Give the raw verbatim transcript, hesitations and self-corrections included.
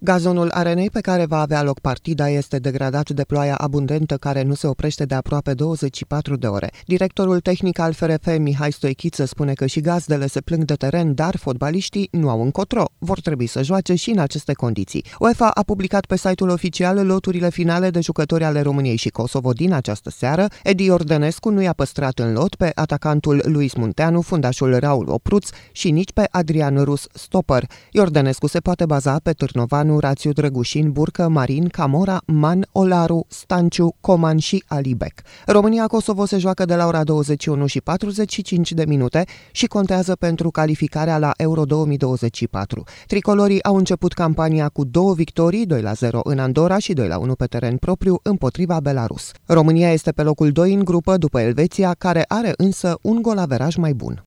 Gazonul arenei pe care va avea loc partida este degradat de ploaia abundentă care nu se oprește de aproape douăzeci și patru de ore. Directorul tehnic al F R F, Mihai Stoichiță, spune că și gazdele se plâng de teren, dar fotbaliștii nu au încotro. Vor trebui să joace și în aceste condiții. UEFA a publicat pe site-ul oficial loturile finale de jucători ale României și Kosovo din această seară. Edi Iordănescu nu i-a păstrat în lot pe atacantul Luis Munteanu, fundașul Raul Opruț și nici pe Adrian Rus, stopper. Iordănescu se poate baza pe Târnovanu, Rațiu, Drăgușin, Burcă, Marin, Camora, Man, Olaru, Stanciu, Coman și Alibec. România-Kosovo se joacă de la ora douăzeci și unu și patruzeci și cinci de minute și contează pentru calificarea la Euro două mii douăzeci și patru. Tricolorii au început campania cu două victorii, doi la zero în Andorra și doi la unu pe teren propriu împotriva Belarus. România este pe locul doi în grupă după Elveția, care are însă un golaveraj mai bun.